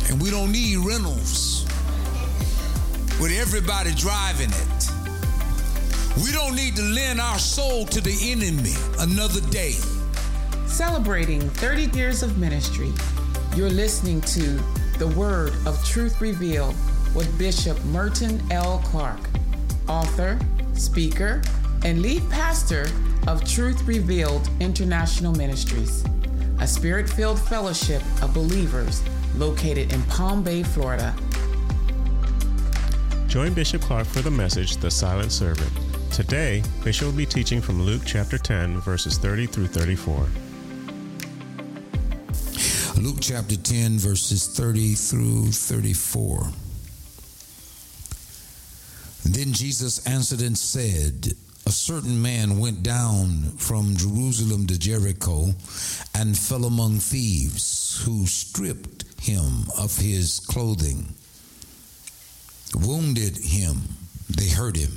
And we don't need rentals with everybody driving it. We don't need to lend our soul to the enemy another day. Celebrating 30 years of ministry, you're listening to The Word of Truth Revealed with Bishop Merton L. Clark, author, speaker, and lead pastor of Truth Revealed International Ministries, a spirit-filled fellowship of believers located in Palm Bay, Florida. Join Bishop Clark for the message, The Silent Servant. Today, Bishop will be teaching from Luke chapter 10, verses 30 through 34. Luke chapter 10, verses 30 through 34. Then Jesus answered and said, a certain man went down from Jerusalem to Jericho and fell among thieves, who stripped him of his clothing, wounded him, they hurt him,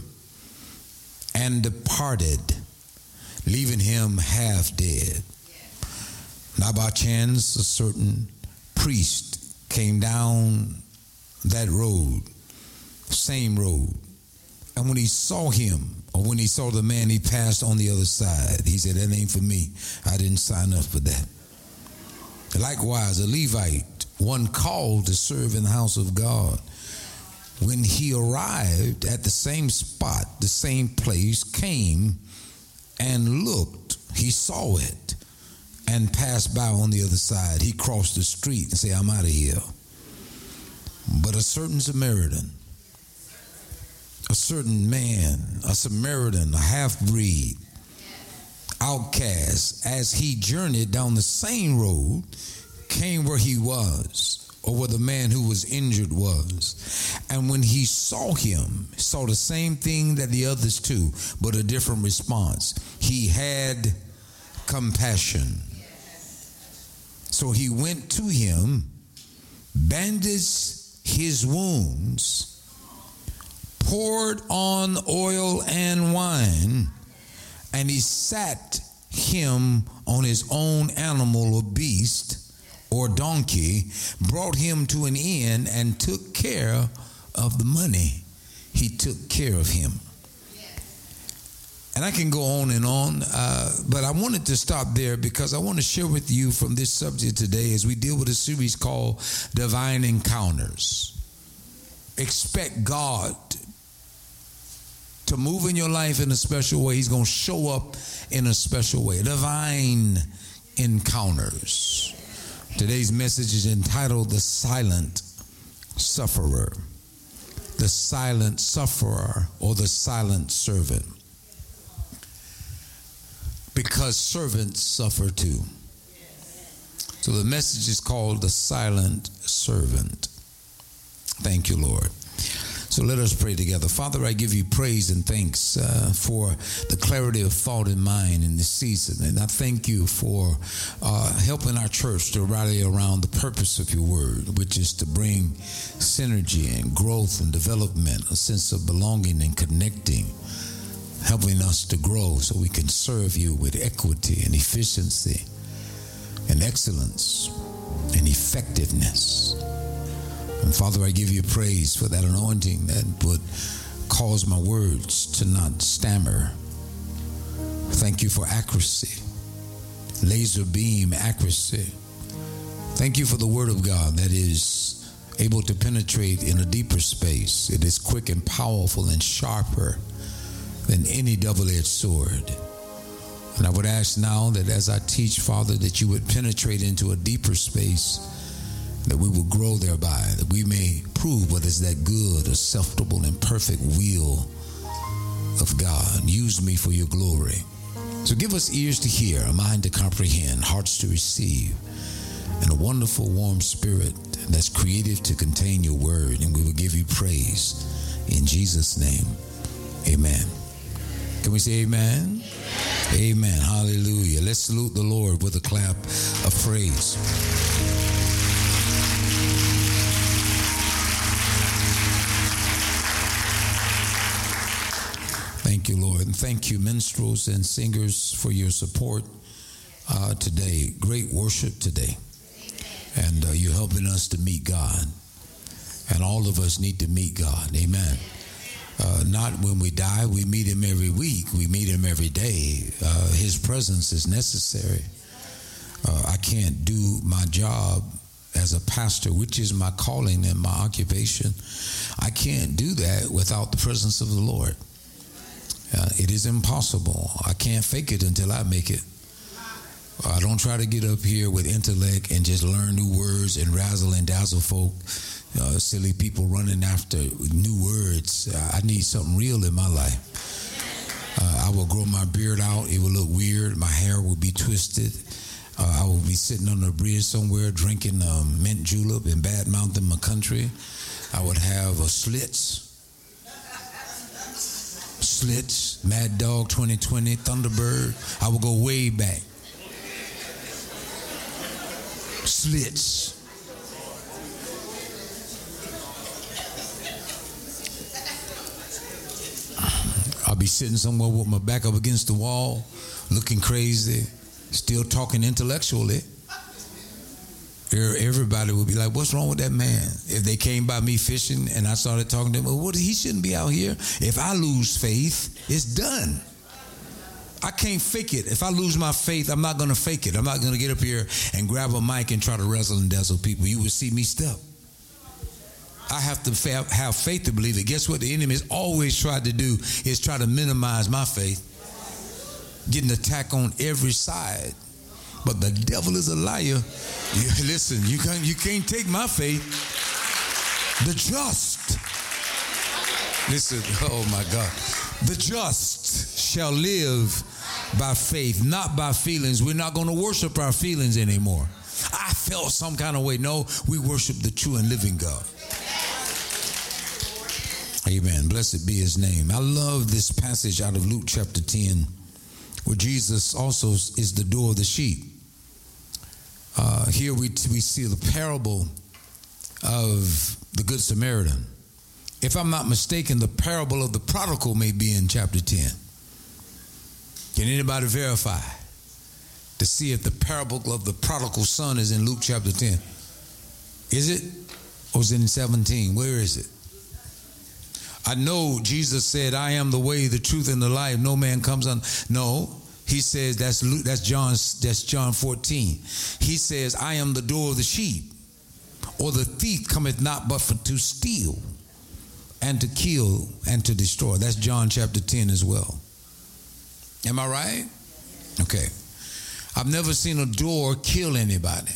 and departed, leaving him half dead. Now by chance a certain priest came down that road, same road, and when he saw him, or when he saw the man, he passed on the other side. He said, that ain't for me. I didn't sign up for that. Likewise, a Levite, one called to serve in the house of God, when he arrived at the same spot, the same place, came and looked, he saw it, and passed by on the other side. He crossed the street and said, I'm out of here. But a certain Samaritan, a certain man, a Samaritan, a half-breed, outcast, as he journeyed down the same road, came where he was, or where the man who was injured was. And when he saw him, saw the same thing that the others too, but a different response. He had compassion. So he went to him, bandaged his wounds, poured on oil and wine, and he sat him on his own animal or beast or donkey, brought him to an inn, and took care of the money. He took care of him. And I can go on and on, but I wanted to stop there because I want to share with you from this subject today as we deal with a series called Divine Encounters. Expect God to move in your life in a special way. He's going to show up in a special way. Divine encounters. Today's message is entitled The Silent Sufferer. The Silent Sufferer, or the Silent Servant. Because servants suffer too. So the message is called The Silent Servant. Thank you, Lord. So let us pray together. Father, I give you praise and thanks for the clarity of thought and mind in this season. And I thank you for helping our church to rally around the purpose of your word, which is to bring synergy and growth and development, a sense of belonging and connecting, helping us to grow so we can serve you with equity and efficiency and excellence and effectiveness. And Father, I give you praise for that anointing that would cause my words to not stammer. Thank you for accuracy, laser beam accuracy. Thank you for the word of God that is able to penetrate in a deeper space. It is quick and powerful and sharper than any double-edged sword. And I would ask now that as I teach, Father, that you would penetrate into a deeper space, that we will grow thereby, that we may prove what is that good, acceptable, and perfect will of God. Use me for your glory. So give us ears to hear, a mind to comprehend, hearts to receive, and a wonderful, warm spirit that's creative to contain your word. And we will give you praise in Jesus' name. Amen. Can we say amen? Amen. Amen. Hallelujah. Let's salute the Lord with a clap of praise. Thank you, Lord. And thank you, minstrels and singers, for your support today. Great worship today. And you're helping us to meet God. And all of us need to meet God. Amen. Not when we die. We meet him every week. We meet him every day. His presence is necessary. I can't do my job as a pastor, which is my calling and my occupation. I can't do that without the presence of the Lord. It is impossible. I can't fake it until I make it. I don't try to get up here with intellect and just learn new words and razzle and dazzle folk. Silly people running after new words. I need something real in my life. I will grow my beard out. It will look weird. My hair will be twisted. I will be sitting on a bridge somewhere drinking mint julep and bad mouthing my country. I would have a slits, Mad Dog 2020, Thunderbird. I will go way back. Slits. I'll be sitting somewhere with my back up against the wall, looking crazy, still talking intellectually. Everybody would be like, what's wrong with that man? If they came by me fishing and I started talking to them, well, he shouldn't be out here. If I lose faith, it's done. I can't fake it. If I lose my faith, I'm not going to fake it. I'm not going to get up here and grab a mic and try to wrestle and dazzle people. You would see me step. I have to have faith to believe it. Guess what the enemy has always tried to do is try to minimize my faith, getting attacked on every side. But the devil is a liar. Listen, you can't take my faith. The just. Listen, oh my God. The just shall live by faith, not by feelings. We're not going to worship our feelings anymore. I felt some kind of way. No, we worship the true and living God. Amen. Blessed be his name. I love this passage out of Luke chapter 10, where Jesus also is the door of the sheep. Here we see the parable of the Good Samaritan. If I'm not mistaken, the parable of the prodigal may be in chapter 10. Can anybody verify to see if the parable of the prodigal son is in Luke chapter 10? Is it? Or is it in 17? Where is it? I know Jesus said, I am the way, the truth, and the life. No man comes on. No, he says that's John 14. He says, I am the door of the sheep. Or the thief cometh not but for to steal and to kill and to destroy. That's John chapter 10 as well. Am I right? Okay. I've never seen a door kill anybody.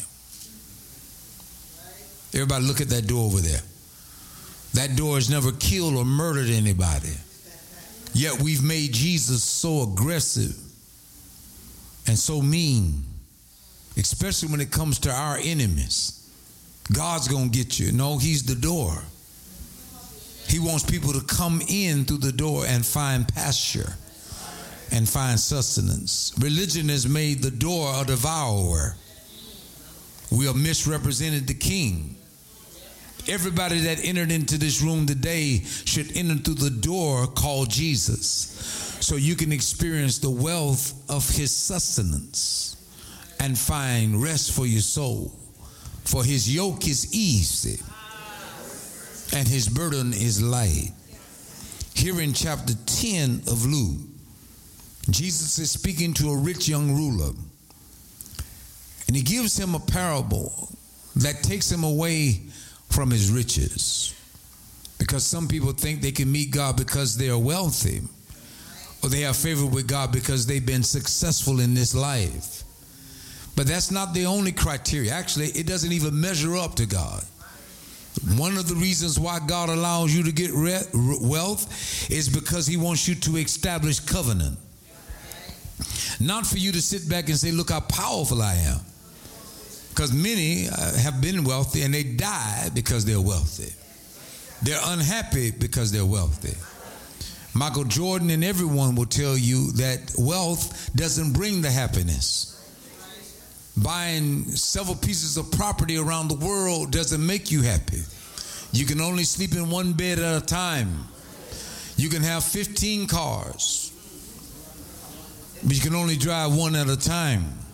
Everybody look at that door over there. That door has never killed or murdered anybody. Yet we've made Jesus so aggressive and so mean, especially when it comes to our enemies. God's going to get you. No, he's the door. He wants people to come in through the door and find pasture and find sustenance. Religion has made the door a devourer. We have misrepresented the king. Everybody that entered into this room today should enter through the door called Jesus, so you can experience the wealth of his sustenance and find rest for your soul. For his yoke is easy and his burden is light. Here in chapter 10 of Luke, Jesus is speaking to a rich young ruler, and he gives him a parable that takes him away from his riches. Because some people think they can meet God because they are wealthy, or they have favor with God because they've been successful in this life. But that's not the only criteria. Actually, it doesn't even measure up to God. One of the reasons why God allows you to get wealth is because he wants you to establish covenant. Not for you to sit back and say, look how powerful I am. Because many have been wealthy and they die because they're wealthy. They're unhappy because they're wealthy. Michael Jordan and everyone will tell you that wealth doesn't bring the happiness. Buying several pieces of property around the world doesn't make you happy. You can only sleep in one bed at a time. You can have 15 cars, but you can only drive one at a time.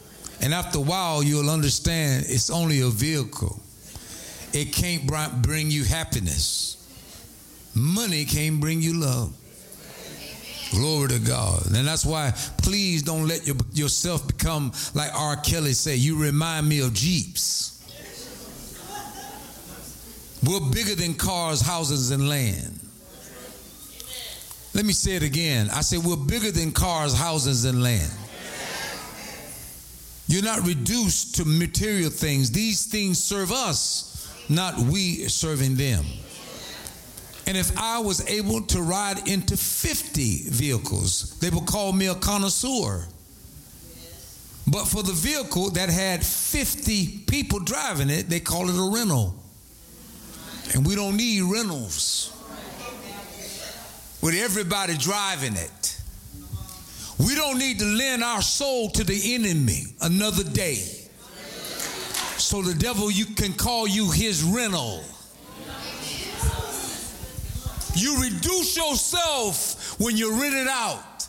And after a while, you'll understand it's only a vehicle. It can't bring you happiness. Money can't bring you love. Glory to God. And that's why please don't let yourself become like R. Kelly say, you remind me of Jeeps. We're bigger than cars, houses, and land. Let me say it again. I say we're bigger than cars, houses, and land. You're not reduced to material things. These things serve us, not we serving them. And if I was able to ride into 50 vehicles, they would call me a connoisseur. But for the vehicle that had 50 people driving it, they call it a rental. And we don't need rentals with everybody driving it. We don't need to lend our soul to the enemy another day. So the devil can call you his rental. You reduce yourself when you rent it out.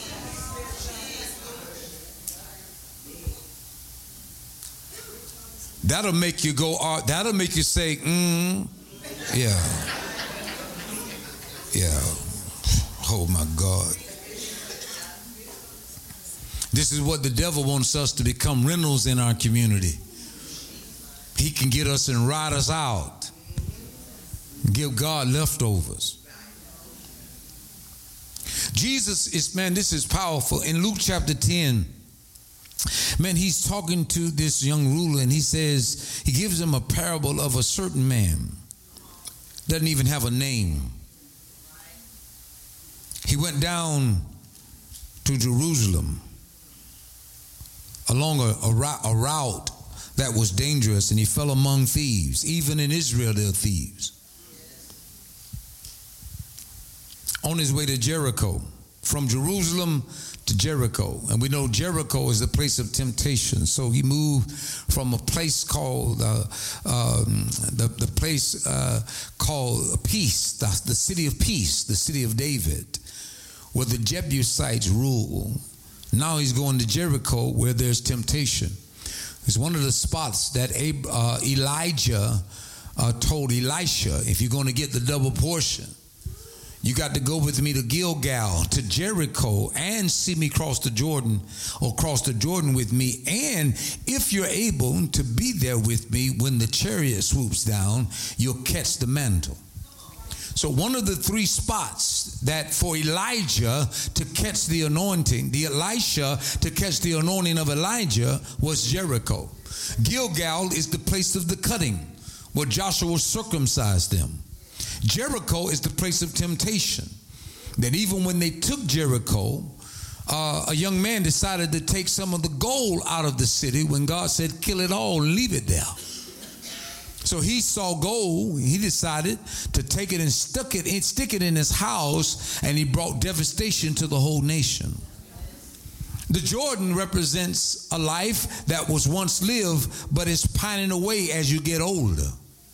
That'll make you go, that'll make you say, yeah. Yeah. Oh my God. This is what the devil wants us to become, rentals in our community. He can get us and ride us out. Give God leftovers. Jesus is, man, this is powerful. In Luke chapter 10, man, he's talking to this young ruler and he says, he gives him a parable of a certain man. Doesn't even have a name. He went down to Jerusalem along a route that was dangerous, and he fell among thieves. Even in Israel, there are thieves. On his way to Jericho, from Jerusalem to Jericho. And we know Jericho is a place of temptation. So he moved from a place called the place called Peace, the city of peace, the city of David, where the Jebusites rule. Now he's going to Jericho where there's temptation. It's one of the spots that Elijah told Elisha, if you're going to get the double portion, you got to go with me to Gilgal, to Jericho, and see me cross the Jordan, or cross the Jordan with me. And if you're able to be there with me when the chariot swoops down, you'll catch the mantle. So one of the three spots that for Elijah to catch the anointing, the Elisha to catch the anointing of Elijah, was Jericho. Gilgal is the place of the cutting, where Joshua circumcised them. Jericho is the place of temptation. That even when they took Jericho, a young man decided to take some of the gold out of the city when God said, kill it all and leave it there. So he saw gold, he decided to take it and stick it in his house, and he brought devastation to the whole nation. The Jordan represents a life that was once lived, but is pining away as you get older.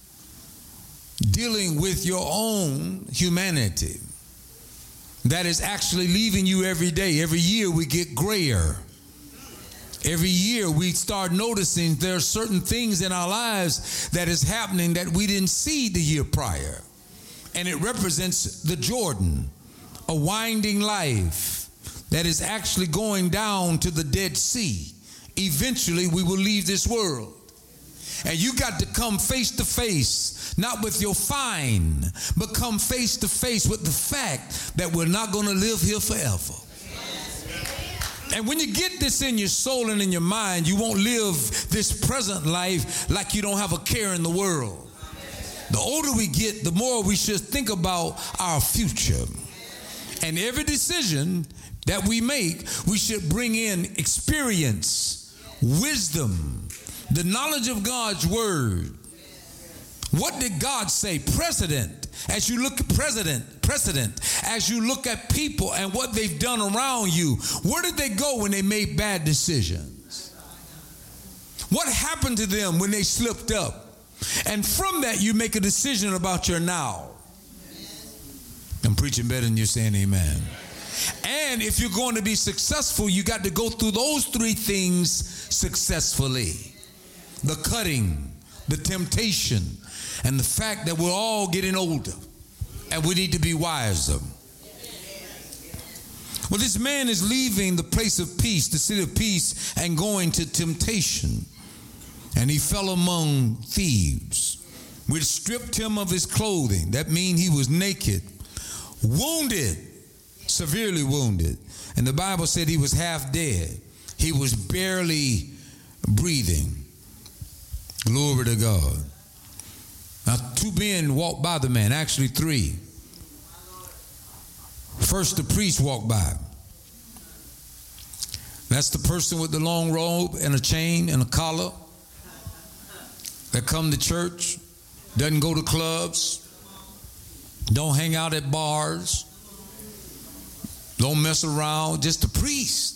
Dealing with your own humanity that is actually leaving you every day. Every year we get grayer. Every year we start noticing there are certain things in our lives that is happening that we didn't see the year prior. And it represents the Jordan, a winding life that is actually going down to the Dead Sea. Eventually we will leave this world. And you got to come face to face, not with your fine, but come face to face with the fact that we're not going to live here forever. And when you get this in your soul and in your mind, you won't live this present life like you don't have a care in the world. The older we get, the more we should think about our future. And every decision that we make, we should bring in experience, wisdom, the knowledge of God's word. What did God say? Precedent. As you look at precedent, as you look at people and what they've done around you, where did they go when they made bad decisions? What happened to them when they slipped up? And from that, you make a decision about your now. I'm preaching better than you're saying amen. And if you're going to be successful, you got to go through those three things successfully. The cutting, the temptation, and the fact that we're all getting older and we need to be wiser. Well, this man is leaving the place of peace, the city of peace, and going to temptation. And he fell among thieves, which stripped him of his clothing. That means he was naked, wounded, severely wounded. And the Bible said he was half dead. He was barely breathing. Glory to God. Now, two men walked by the man, actually three. First, the priest walked by. That's the person with the long robe and a chain and a collar that come to church, doesn't go to clubs, don't hang out at bars, don't mess around, just the priest.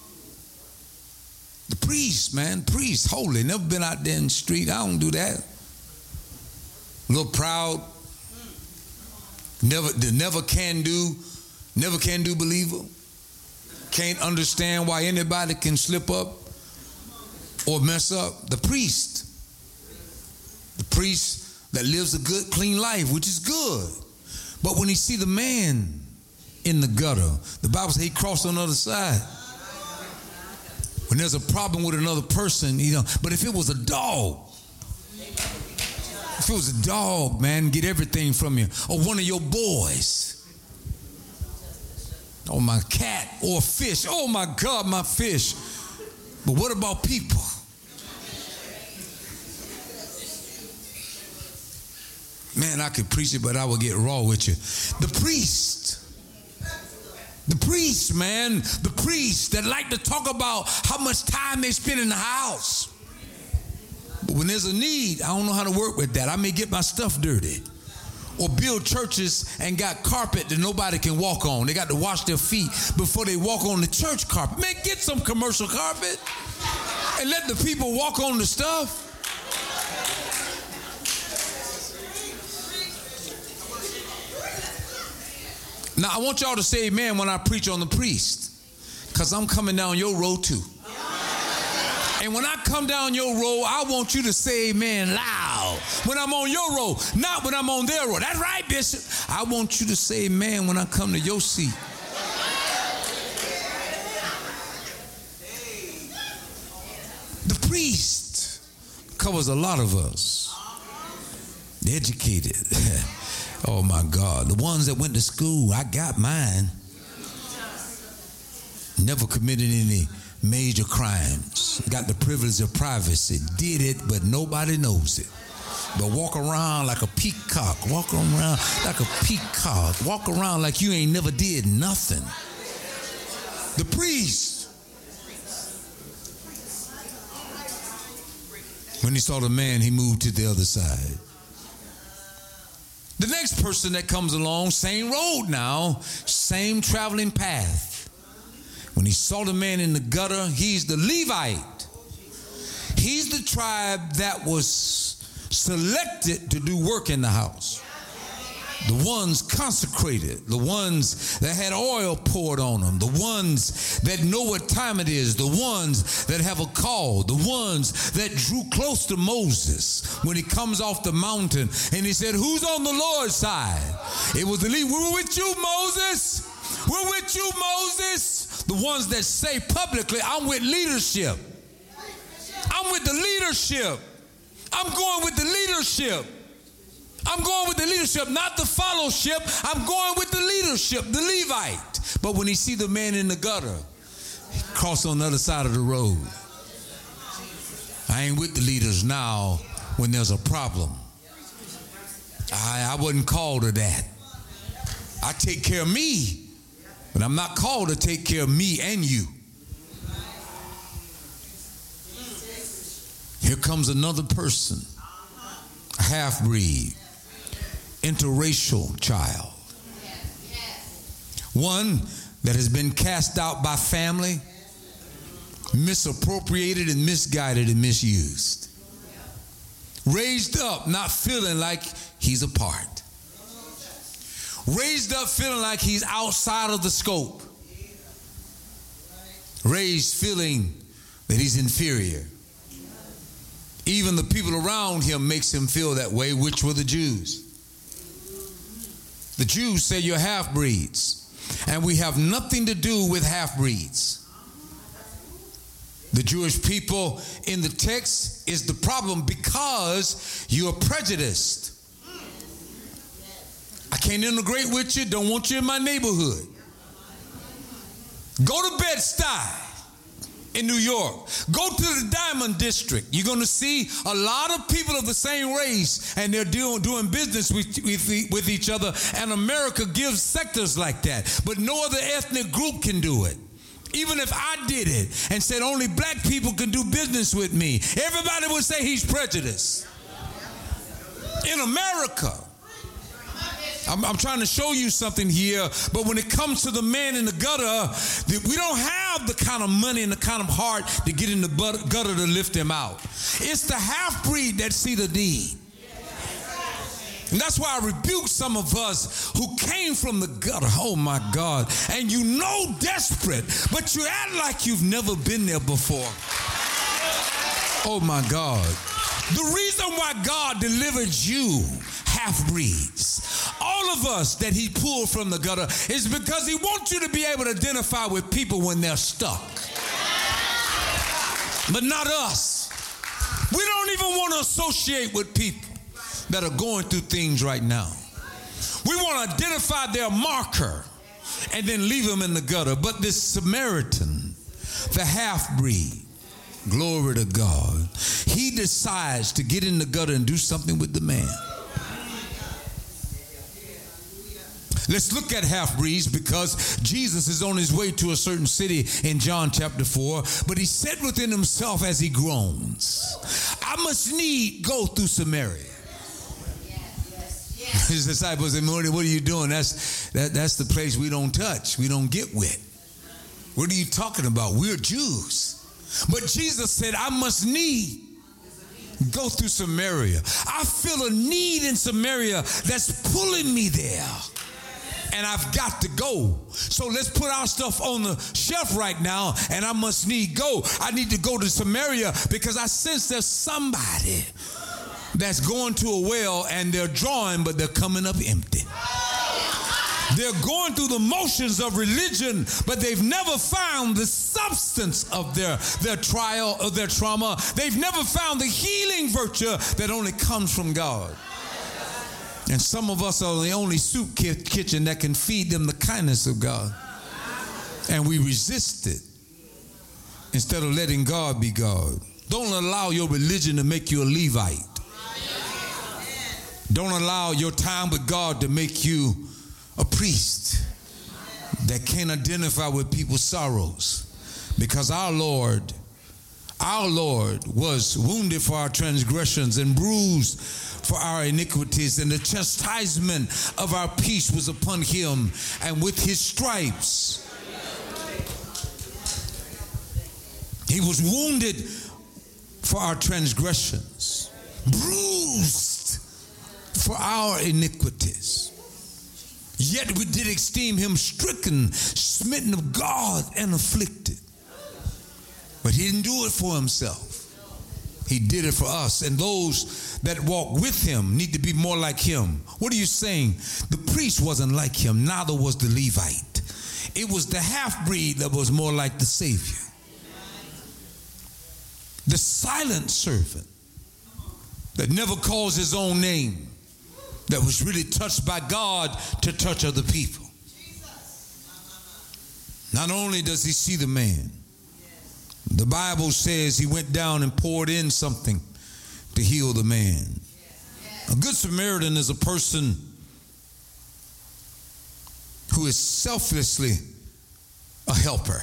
The priest, man, priest, holy, never been out there in the street. I don't do that. A little proud, never can do believer. Can't understand why anybody can slip up or mess up. The priest that lives a good, clean life, which is good. But when he see the man in the gutter, the Bible says he crossed on the other side. When there's a problem with another person, but if it was a dog, man, get everything from you. Or one of your boys. Or my cat or fish. Oh my God, my fish. But what about people? Man, I could preach it, but I would get raw with you. The priest, man, the priest that like to talk about how much time they spend in the house. But when there's a need, I don't know how to work with that. I may get my stuff dirty. Or build churches and got carpet that nobody can walk on. They got to wash their feet before they walk on the church carpet. Man, get some commercial carpet and let the people walk on the stuff. Now, I want y'all to say amen when I preach on the priest, because I'm coming down your road too. And when I come down your road, I want you to say amen loud. When I'm on your road, not when I'm on their road. That's right, Bishop. I want you to say amen when I come to your seat. The priest covers a lot of us. The educated. Oh my God. The ones that went to school, I got mine. Never committed any major crimes. Got the privilege of privacy. Did it, but nobody knows it. But walk around like a peacock. Walk around like a peacock. Walk around like you ain't never did nothing. The priest. When he saw the man, he moved to the other side. The next person that comes along, same road now, same traveling path. When he saw the man in the gutter, he's the Levite. He's the tribe that was selected to do work in the house. The ones consecrated, the ones that had oil poured on them, the ones that know what time it is, the ones that have a call, the ones that drew close to Moses when he comes off the mountain and he said, who's on the Lord's side? It was the Levite. We're with you, Moses. We're with you, Moses. The ones that say publicly, I'm with leadership. I'm with the leadership. I'm going with the leadership. I'm going with the leadership, not the fellowship. I'm going with the leadership, the Levite. But when he see the man in the gutter, he cross on the other side of the road. I ain't with the leaders now when there's a problem. I wasn't called to that. I take care of me, but I'm not called to take care of me and you. Here comes another person, a half-breed, interracial child. One that has been cast out by family, misappropriated and misguided and misused. Raised up not feeling like he's a part. Raised up feeling like he's outside of the scope. Raised feeling that he's inferior. Even the people around him makes him feel that way, which were the Jews. The Jews say you're half-breeds, and we have nothing to do with half-breeds. The Jewish people in the text is the problem because you're prejudiced. I can't integrate with you, don't want you in my neighborhood. Go to Bed-Stuy in New York. Go to the Diamond District. You're going to see a lot of people of the same race, and they're doing business with each other, and America gives sectors like that. But no other ethnic group can do it. Even if I did it and said only black people can do business with me, everybody would say he's prejudiced. In America, I'm trying to show you something here, but when it comes to the man in the gutter, we don't have the kind of money and the kind of heart to get in the gutter to lift him out. It's the half-breed that see the deed. And that's why I rebuke some of us who came from the gutter, oh my God, and you know desperate, but you act like you've never been there before. Oh my God. The reason why God delivered you, half-breeds, all of us that he pulled from the gutter, is because he wants you to be able to identify with people when they're stuck. But not us. We don't even want to associate with people that are going through things right now. We want to identify their marker and then leave them in the gutter. But this Samaritan, the half-breed, glory to God, he decides to get in the gutter and do something with the man. Let's look at half-breeds because Jesus is on his way to a certain city in John chapter 4, but he said within himself as he groans, I must need go through Samaria. His disciples said, what are you doing? That's the place we don't touch, we don't get with. What are you talking about? We're Jews. But Jesus said, I must need go through Samaria. I feel a need in Samaria that's pulling me there. And I've got to go. So let's put our stuff on the shelf right now, and I must need go. I need to go to Samaria because I sense there's somebody that's going to a well and they're drawing, but they're coming up empty. They're going through the motions of religion, but they've never found the substance of their trial, of their trauma. They've never found the healing virtue that only comes from God. And some of us are the only soup kitchen that can feed them the kindness of God. And we resist it instead of letting God be God. Don't allow your religion to make you a Levite. Don't allow your time with God to make you a priest that can't identify with people's sorrows. Because our Lord was wounded for our transgressions and bruised for our iniquities, and the chastisement of our peace was upon him, and with his stripes he was wounded for our transgressions, bruised for our iniquities. Yet we did esteem him stricken, smitten of God, and afflicted. But he didn't do it for himself. He did it for us. And those that walk with him need to be more like him. What are you saying? The priest wasn't like him, neither was the Levite. It was the half-breed that was more like the Savior. The silent servant that never calls his own name, that was really touched by God to touch other people. Not only does he see the man, the Bible says he went down and poured in something to heal the man. A good Samaritan is a person who is selflessly a helper.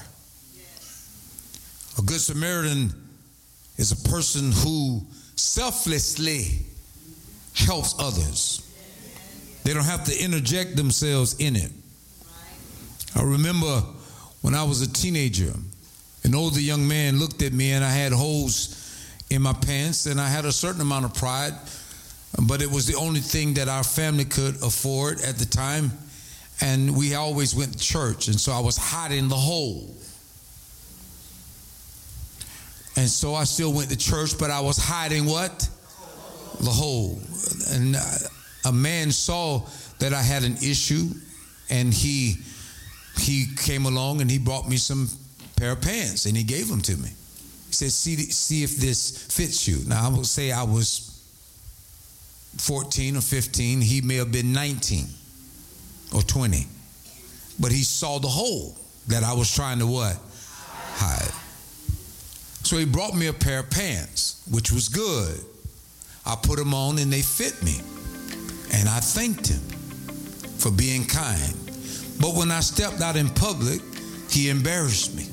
A good Samaritan is a person who selflessly helps others. They don't have to interject themselves in it. I remember when I was a teenager, an older young man looked at me and I had holes in my pants and I had a certain amount of pride, but it was the only thing that our family could afford at the time, and we always went to church, and so I was hiding the hole. And so I still went to church, but I was hiding what? The hole. And a man saw that I had an issue, and he came along and he brought me some pair of pants, and he gave them to me. He said, see if this fits you. Now, I would say I was 14 or 15. He may have been 19 or 20. But he saw the hole that I was trying to what? Hide. So he brought me a pair of pants, which was good. I put them on and they fit me. And I thanked him for being kind. But when I stepped out in public, he embarrassed me.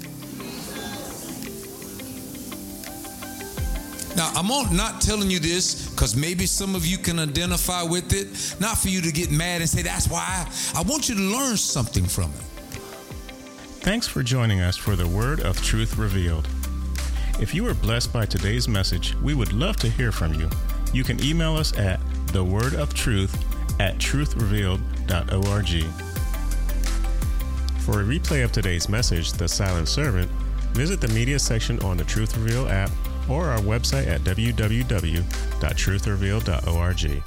Now, I'm not telling you this because maybe some of you can identify with it. Not for you to get mad and say, that's why. I want you to learn something from it. Thanks for joining us for the Word of Truth Revealed. If you were blessed by today's message, we would love to hear from you. You can email us at thewordofTruth@truthrevealed.org. For a replay of today's message, The Silent Servant, visit the media section on the Truth Revealed app or our website at www.truthrevealed.org.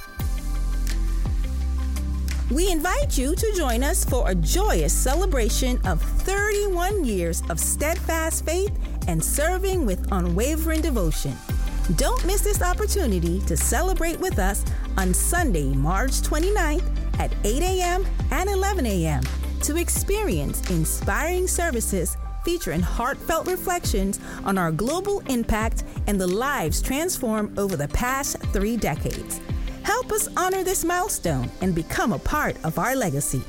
We invite you to join us for a joyous celebration of 31 years of steadfast faith and serving with unwavering devotion. Don't miss this opportunity to celebrate with us on Sunday, March 29th at 8 a.m. and 11 a.m. to experience inspiring services featuring heartfelt reflections on our global impact and the lives transformed over the past 3 decades. Help us honor this milestone and become a part of our legacy.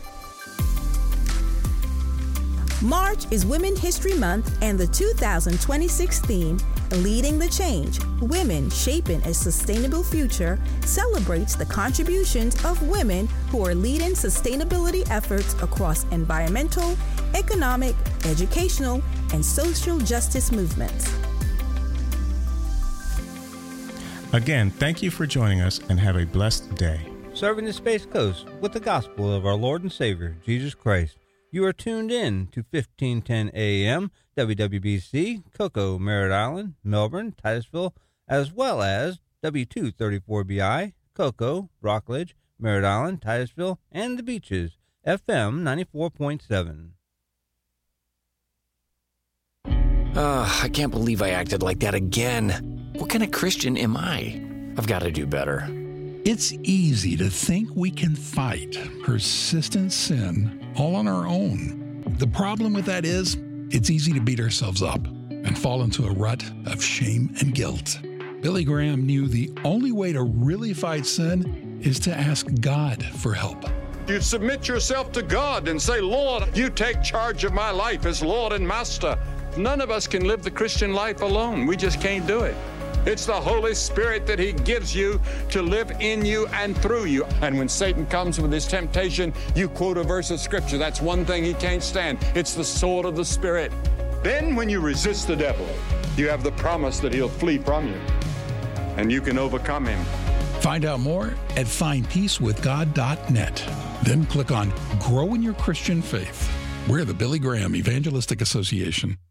March is Women History Month, and the 2026 theme, Leading the Change, Women Shaping a Sustainable Future, celebrates the contributions of women who are leading sustainability efforts across environmental, economic, educational, and social justice movements. Again, thank you for joining us and have a blessed day. Serving the Space Coast with the gospel of our Lord and Savior, Jesus Christ. You are tuned in to 1510 AM, WWBC, Cocoa, Merritt Island, Melbourne, Titusville, as well as W234BI, Cocoa, Rockledge, Merritt Island, Titusville, and the Beaches, FM 94.7. I can't believe I acted like that again. What kind of Christian am I? I've got to do better. It's easy to think we can fight persistent sin all on our own. The problem with that is, it's easy to beat ourselves up and fall into a rut of shame and guilt. Billy Graham knew the only way to really fight sin is to ask God for help. You submit yourself to God and say, Lord, you take charge of my life as Lord and Master. None of us can live the Christian life alone. We just can't do it. It's the Holy Spirit that He gives you to live in you and through you. And when Satan comes with his temptation, you quote a verse of Scripture. That's one thing he can't stand. It's the sword of the Spirit. Then when you resist the devil, you have the promise that he'll flee from you. And you can overcome him. Find out more at findpeacewithgod.net. Then click on Grow in Your Christian Faith. We're the Billy Graham Evangelistic Association.